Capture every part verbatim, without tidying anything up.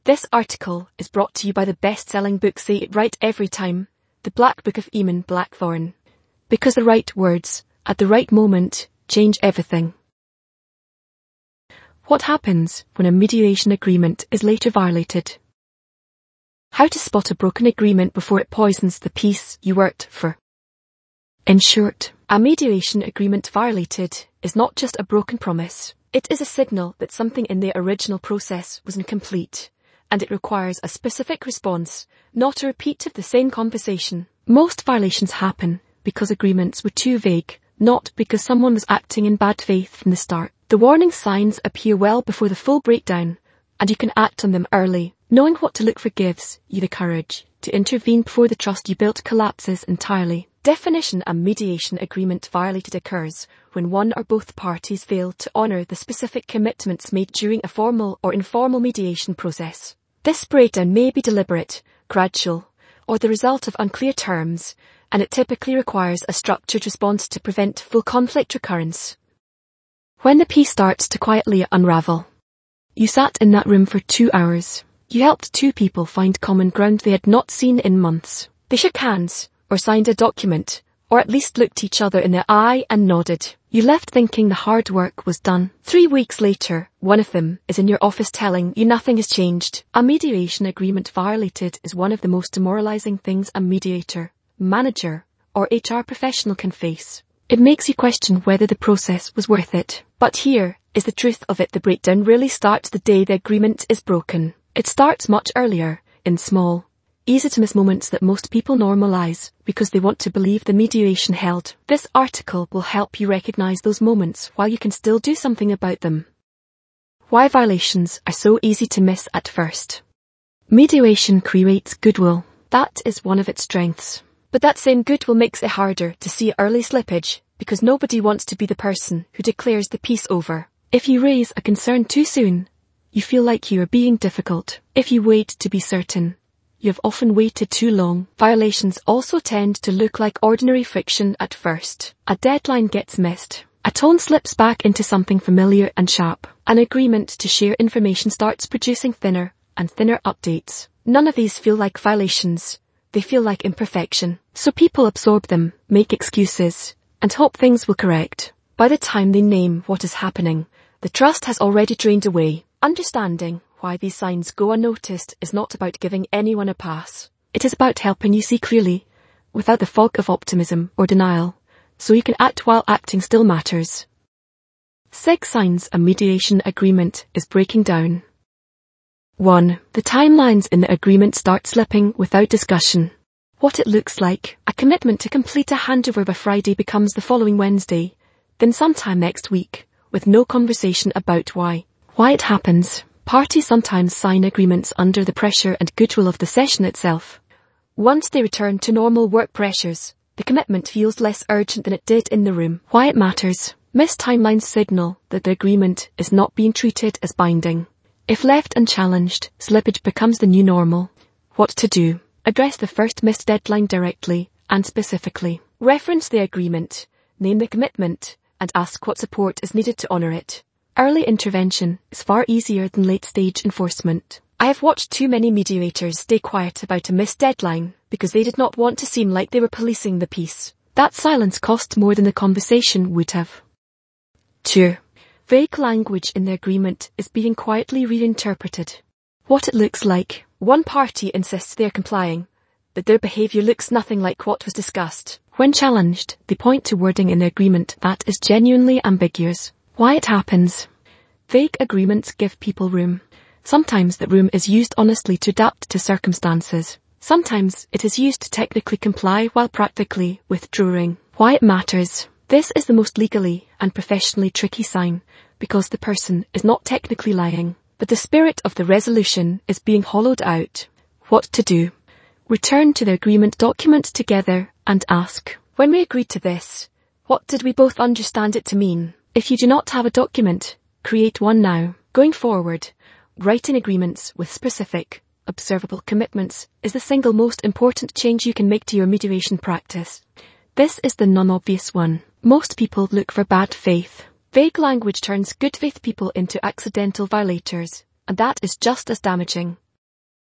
This article is brought to you by the best-selling book Say It Right Every Time, The Black Book of Eamon Blackthorne. Because the right words, at the right moment, change everything. What happens when a mediation agreement is later violated? How to spot a broken agreement before it poisons the peace you worked for. In short, a mediation agreement violated is not just a broken promise. It is a signal that something in the original process was incomplete, and it requires a specific response, not a repeat of the same conversation. Most violations happen because agreements were too vague, not because someone was acting in bad faith from the start. The warning signs appear well before the full breakdown, and you can act on them early. Knowing what to look for gives you the courage to intervene before the trust you built collapses entirely. Definition: a mediation agreement violated occurs when one or both parties fail to honour the specific commitments made during a formal or informal mediation process. This breakdown may be deliberate, gradual, or the result of unclear terms, and it typically requires a structured response to prevent full conflict recurrence. When the peace starts to quietly unravel. You sat in that room for two hours. You helped two people find common ground they had not seen in months. They shook hands, or signed a document, or at least looked each other in the eye and nodded. You left thinking the hard work was done. Three weeks later, one of them is in your office telling you nothing has changed. A mediation agreement violated is one of the most demoralizing things a mediator, manager, or H R professional can face. It makes you question whether the process was worth it. But here is the truth of it: the breakdown really starts the day the agreement is broken. It starts much earlier, in small, easy-to-miss moments that most people normalize because they want to believe the mediation held. This article will help you recognize those moments while you can still do something about them. Why violations are so easy to miss at first. Mediation creates goodwill. That is one of its strengths. But that same goodwill makes it harder to see early slippage because nobody wants to be the person who declares the peace over. If you raise a concern too soon, you feel like you are being difficult. If you wait to be certain, you have often waited too long. Violations also tend to look like ordinary friction at first. A deadline gets missed. A tone slips back into something familiar and sharp. An agreement to share information starts producing thinner and thinner updates. None of these feel like violations. They feel like imperfection. So people absorb them, make excuses, and hope things will correct. By the time they name what is happening, the trust has already drained away. Understanding why these signs go unnoticed is not about giving anyone a pass. It is about helping you see clearly, without the fog of optimism or denial, so you can act while acting still matters. Six signs a mediation agreement is breaking down. one. The timelines in the agreement start slipping without discussion. What it looks like: a commitment to complete a handover by Friday becomes the following Wednesday, then sometime next week, with no conversation about why. Why it happens. Parties sometimes sign agreements under the pressure and goodwill of the session itself. Once they return to normal work pressures, the commitment feels less urgent than it did in the room. Why it matters. Missed timelines signal that the agreement is not being treated as binding. If left unchallenged, slippage becomes the new normal. What to do. Address the first missed deadline directly and specifically. Reference the agreement, name the commitment, and ask what support is needed to honour it. Early intervention is far easier than late-stage enforcement. I have watched too many mediators stay quiet about a missed deadline because they did not want to seem like they were policing the peace. That silence cost more than the conversation would have. two. Vague language in the agreement is being quietly reinterpreted. What it looks like. One party insists they are complying, but their behaviour looks nothing like what was discussed. When challenged, they point to wording in the agreement that is genuinely ambiguous. Why it happens. Vague agreements give people room. Sometimes that room is used honestly to adapt to circumstances. Sometimes it is used to technically comply while practically withdrawing. Why it matters. This is the most legally and professionally tricky sign, because the person is not technically lying, but the spirit of the resolution is being hollowed out. What to do. Return to the agreement document together and ask, when we agreed to this, what did we both understand it to mean? If you do not have a document, create one now. Going forward, writing agreements with specific, observable commitments is the single most important change you can make to your mediation practice. This is the non-obvious one. Most people look for bad faith. Vague language turns good faith people into accidental violators, and that is just as damaging.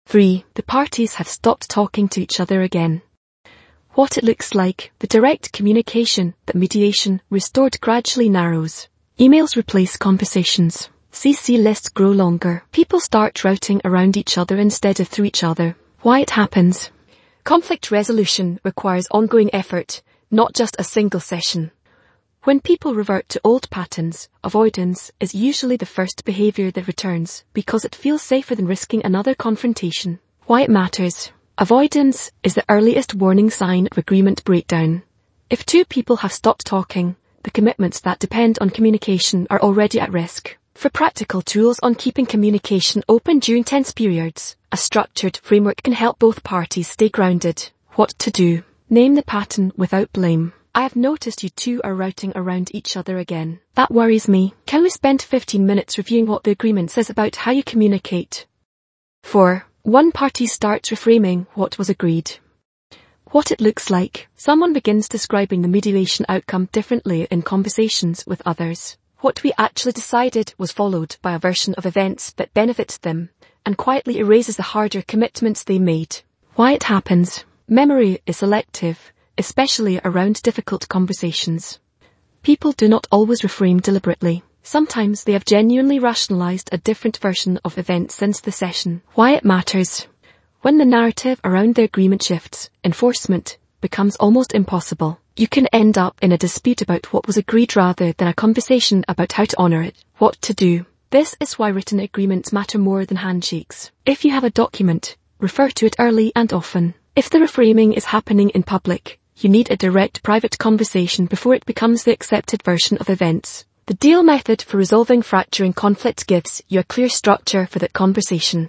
three. The parties have stopped talking to each other again. What it looks like, the direct communication that mediation restored gradually narrows. Emails replace conversations. C C lists grow longer. People start routing around each other instead of through each other. Why it happens? Conflict resolution requires ongoing effort, not just a single session. When people revert to old patterns, avoidance is usually the first behaviour that returns because it feels safer than risking another confrontation. Why it matters? Avoidance is the earliest warning sign of agreement breakdown. If two people have stopped talking, the commitments that depend on communication are already at risk. For practical tools on keeping communication open during tense periods, a structured framework can help both parties stay grounded. What to do? Name the pattern without blame. I have noticed you two are routing around each other again. That worries me. Can we spend fifteen minutes reviewing what the agreement says about how you communicate? four. One party starts reframing what was agreed. What it looks like. Someone begins describing the mediation outcome differently in conversations with others. What we actually decided was followed by a version of events that benefits them and quietly erases the harder commitments they made. Why it happens? Memory is selective, especially around difficult conversations. People do not always reframe deliberately. Sometimes they have genuinely rationalized a different version of events since the session. Why it matters? When the narrative around the agreement shifts, enforcement becomes almost impossible. You can end up in a dispute about what was agreed rather than a conversation about how to honor it. What to do? This is why written agreements matter more than handshakes. If you have a document, refer to it early and often. If the reframing is happening in public, you need a direct private conversation before it becomes the accepted version of events. The deal method for resolving fracturing conflict gives you a clear structure for that conversation.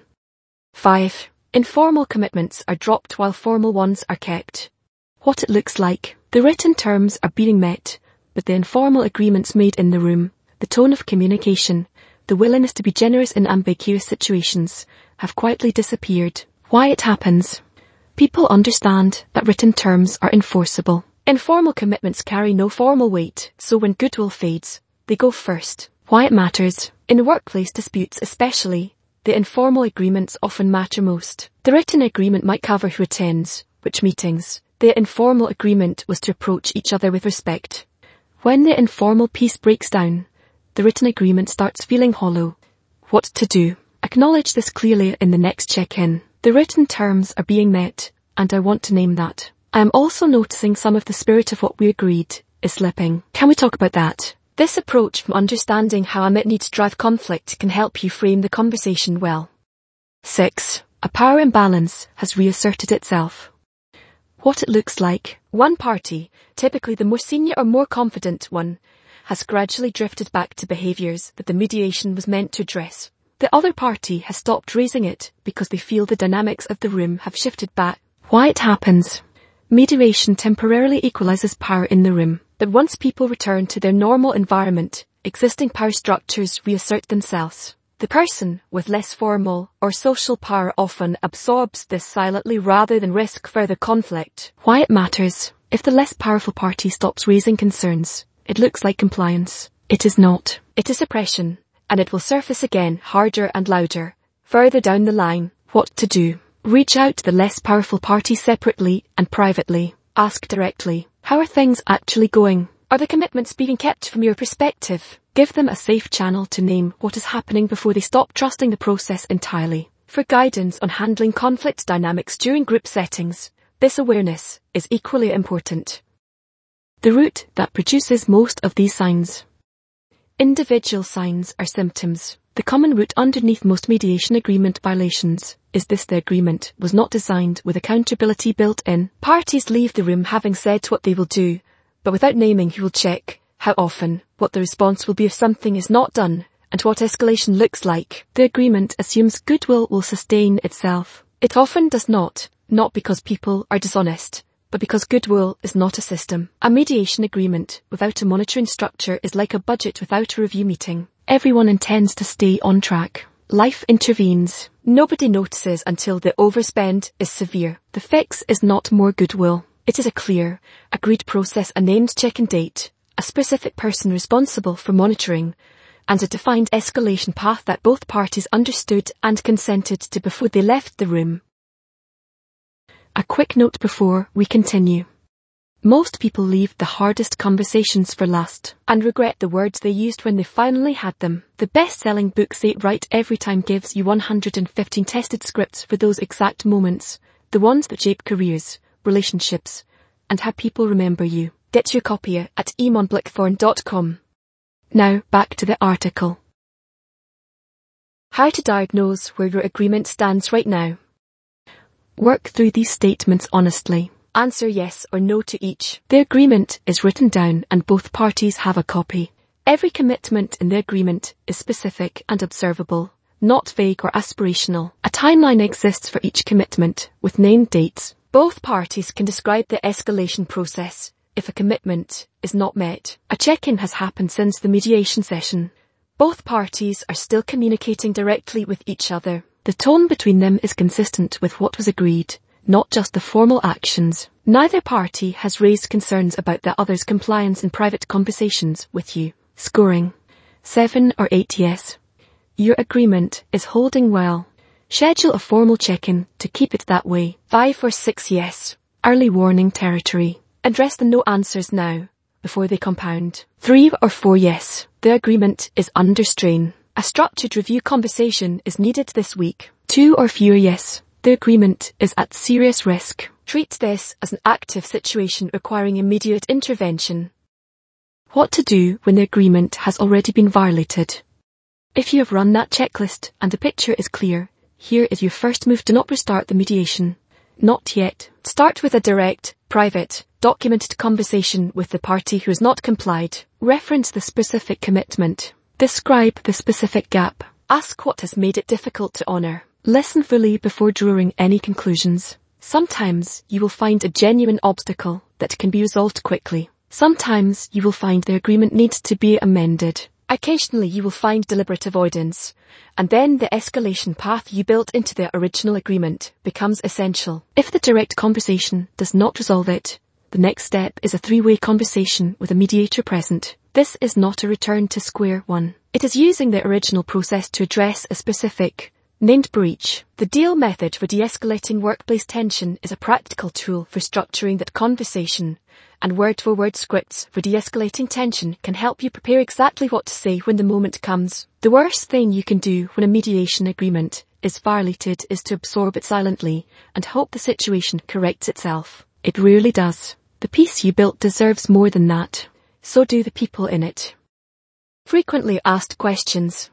five. Informal commitments are dropped while formal ones are kept. What it looks like. The written terms are being met, but the informal agreements made in the room, the tone of communication, the willingness to be generous in ambiguous situations, have quietly disappeared. Why it happens? People understand that written terms are enforceable. Informal commitments carry no formal weight, so when goodwill fades, they go first. Why it matters? In workplace disputes especially, the informal agreements often matter most. The written agreement might cover who attends, which meetings. The informal agreement was to approach each other with respect. When the informal piece breaks down, the written agreement starts feeling hollow. What to do? Acknowledge this clearly in the next check-in. The written terms are being met, and I want to name that. I am also noticing some of the spirit of what we agreed is slipping. Can we talk about that? This approach from understanding how a needs drive conflict can help you frame the conversation well. six. A power imbalance has reasserted itself. What it looks like. One party, typically the more senior or more confident one, has gradually drifted back to behaviours that the mediation was meant to address. The other party has stopped raising it because they feel the dynamics of the room have shifted back. Why it happens? Mediation temporarily equalises power in the room, but once people return to their normal environment, existing power structures reassert themselves. The person with less formal or social power often absorbs this silently rather than risk further conflict. Why it matters? If the less powerful party stops raising concerns, it looks like compliance. It is not. It is suppression, and it will surface again harder and louder. Further down the line, what to do? Reach out to the less powerful party separately and privately. Ask directly, how are things actually going? Are the commitments being kept from your perspective? Give them a safe channel to name what is happening before they stop trusting the process entirely. For guidance on handling conflict dynamics during group settings, this awareness is equally important. The root that produces most of these signs. Individual signs are symptoms. The common root underneath most mediation agreement violations is this: the agreement was not designed with accountability built in. Parties leave the room having said what they will do, but without naming who will check, how often, what the response will be if something is not done, and what escalation looks like. The agreement assumes goodwill will sustain itself. It often does not, not because people are dishonest, but because goodwill is not a system. A mediation agreement without a monitoring structure is like a budget without a review meeting. Everyone intends to stay on track. Life intervenes. Nobody notices until the overspend is severe. The fix is not more goodwill. It is a clear, agreed process, a named check-in date, a specific person responsible for monitoring, and a defined escalation path that both parties understood and consented to before they left the room. A quick note before we continue. Most people leave the hardest conversations for last and regret the words they used when they finally had them. The best-selling book Say It Right Every Time gives you one hundred fifteen tested scripts for those exact moments, the ones that shape careers, relationships, and how people remember you. Get your copy at eamon blackthorne dot com. Now back to the article. How to diagnose where your agreement stands right now. Work through these statements honestly. Answer yes or no to each. The agreement is written down and both parties have a copy. Every commitment in the agreement is specific and observable, not vague or aspirational. A timeline exists for each commitment, with named dates. Both parties can describe the escalation process if a commitment is not met. A check-in has happened since the mediation session. Both parties are still communicating directly with each other. The tone between them is consistent with what was agreed, not just the formal actions. Neither party has raised concerns about the other's compliance in private conversations with you. Scoring. seven or eight yes. Your agreement is holding well. Schedule a formal check-in to keep it that way. five or six yes. Early warning territory. Address the no answers now, before they compound. three or four yes. The agreement is under strain. A structured review conversation is needed this week. two or fewer yes. The agreement is at serious risk. Treat this as an active situation requiring immediate intervention. What to do when the agreement has already been violated. If you have run that checklist and the picture is clear, here is your first move. Do not restart the mediation. Not yet. Start with a direct, private, documented conversation with the party who has not complied. Reference the specific commitment. Describe the specific gap. Ask what has made it difficult to honour. Listen fully before drawing any conclusions. Sometimes you will find a genuine obstacle that can be resolved quickly. Sometimes you will find the agreement needs to be amended. Occasionally you will find deliberate avoidance, and then the escalation path you built into the original agreement becomes essential. If the direct conversation does not resolve it, the next step is a three-way conversation with a mediator present. This is not a return to square one. It is using the original process to address a specific, named breach. The DEAL method for de-escalating workplace tension is a practical tool for structuring that conversation, and word-for-word scripts for de-escalating tension can help you prepare exactly what to say when the moment comes. The worst thing you can do when a mediation agreement is violated is to absorb it silently and hope the situation corrects itself. It rarely does. The peace you built deserves more than that. So do the people in it. Frequently asked questions.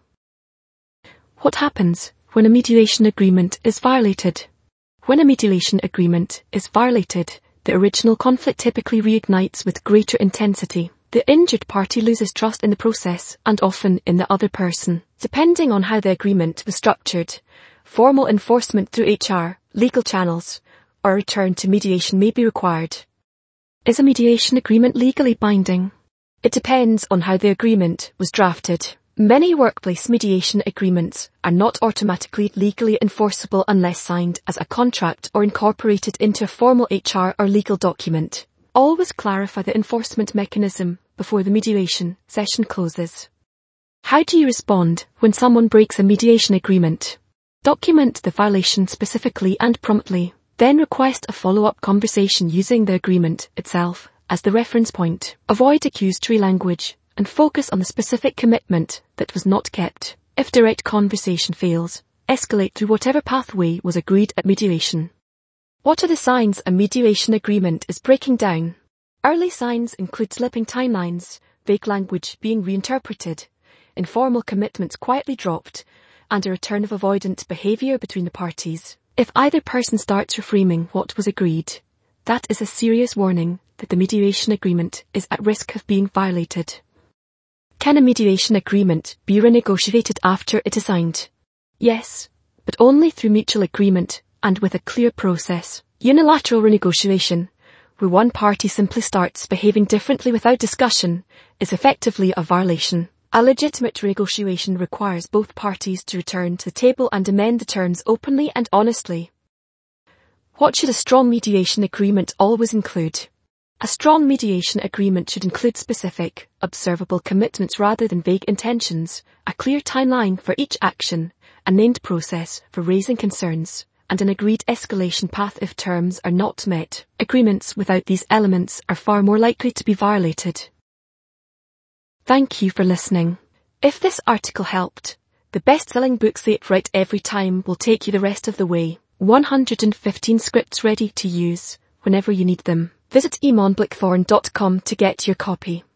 What happens when a mediation agreement is violated? When a mediation agreement is violated, the original conflict typically reignites with greater intensity. The injured party loses trust in the process and often in the other person. Depending on how the agreement was structured, formal enforcement through H R, legal channels, or a return to mediation may be required. Is a mediation agreement legally binding? It depends on how the agreement was drafted. Many workplace mediation agreements are not automatically legally enforceable unless signed as a contract or incorporated into a formal H R or legal document. Always clarify the enforcement mechanism before the mediation session closes. How do you respond when someone breaks a mediation agreement? Document the violation specifically and promptly. Then request a follow-up conversation using the agreement itself as the reference point. Avoid accusatory language and focus on the specific commitment that was not kept. If direct conversation fails, escalate through whatever pathway was agreed at mediation. What are the signs a mediation agreement is breaking down? Early signs include slipping timelines, vague language being reinterpreted, informal commitments quietly dropped, and a return of avoidant behaviour between the parties. If either person starts reframing what was agreed, that is a serious warning that the mediation agreement is at risk of being violated. Can a mediation agreement be renegotiated after it is signed? Yes, but only through mutual agreement and with a clear process. Unilateral renegotiation, where one party simply starts behaving differently without discussion, is effectively a violation. A legitimate renegotiation requires both parties to return to the table and amend the terms openly and honestly. What should a strong mediation agreement always include? A strong mediation agreement should include specific, observable commitments rather than vague intentions, a clear timeline for each action, a named process for raising concerns, and an agreed escalation path if terms are not met. Agreements without these elements are far more likely to be violated. Thank you for listening. If this article helped, the best-selling book Say It Right Every Time will take you the rest of the way. one hundred fifteen scripts ready to use whenever you need them. Visit eamon blackthorne dot com to get your copy.